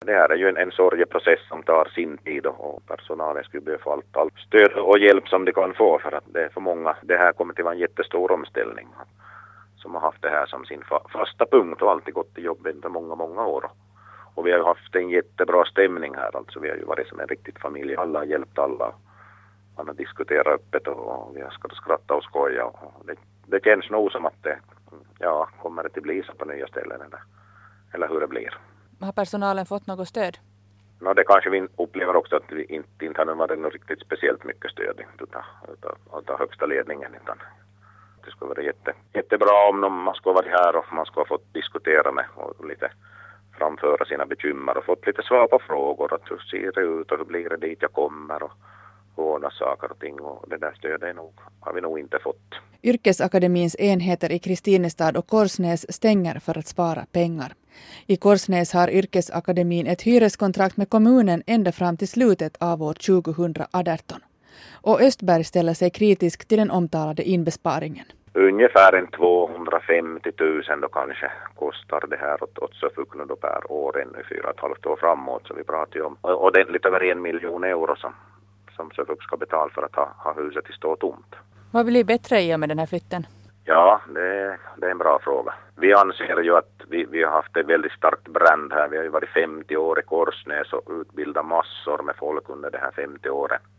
Det här är ju en sorgeprocess som tar sin tid och personalen skulle behöva få allt stöd och hjälp som de kan få, för att det är för många. Det här kommer till vara en jättestor omställning som har haft det här som sin fasta punkt och alltid gått till jobbet under många år. Och vi har ju haft en jättebra stämning här, alltså vi har ju varit som en riktigt familj. Alla har hjälpt alla. Man har diskuterat öppet och vi har skrattat och skoja. Och det känns nog som att det kommer det till bli så på nya ställen eller hur det blir. Har personalen fått något stöd? Det kanske vi upplever också att vi inte har varit något riktigt speciellt mycket stöd utav högsta ledningen. Utan det skulle vara jättebra om man skulle varit här och man skulle ha fått diskutera med och lite framföra sina bekymmer och fått lite svar på frågor. Att hur ser det ut och hur blir det dit jag kommer och ordna saker och ting. Och det där stödet har vi nog inte fått. Yrkesakademins enheter i Kristinestad och Korsnäs stänger för att spara pengar. I Korsnäs har Yrkesakademin ett hyreskontrakt med kommunen ända fram till slutet av år 2018. Och Östberg ställer sig kritisk till den omtalade inbesparingen. Ungefär en 250 000 då kanske kostar det här åt Söfukno då per år ännu 4,5 år framåt. Så vi pratar ju om ordentligt över 1 miljon euro som Söfuk ska betala för att ha huset i stå tomt. Vad blir bättre i och med den här flytten? Ja, det är en bra fråga. Vi anser ju att vi har haft ett väldigt starkt brand här. Vi har ju varit 50 år i Korsnäs och utbildat massor med folk under de här 50 åren.